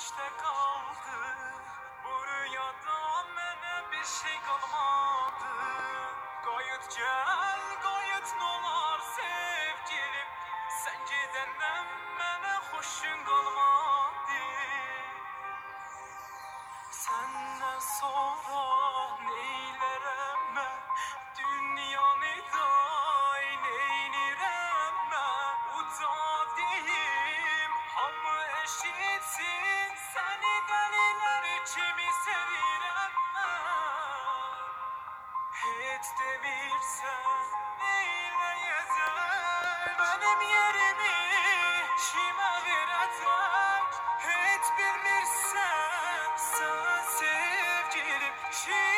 geçmişte kaldı. Bu rüyada mene bir şey kalmadı. Gayet gel, gayet nolar sevgilim. Senceden mene hoşun kalmadı. Senden sonra neylerem ben, dünyanı da neynirem ben. Uta diyeyim hamı eşitsin, seni deliler kimi sevirem ben. Hiç demirsen neyleyecek, benim yerimi kime verecek? Hiç bilmirsen sen sevgilim kim?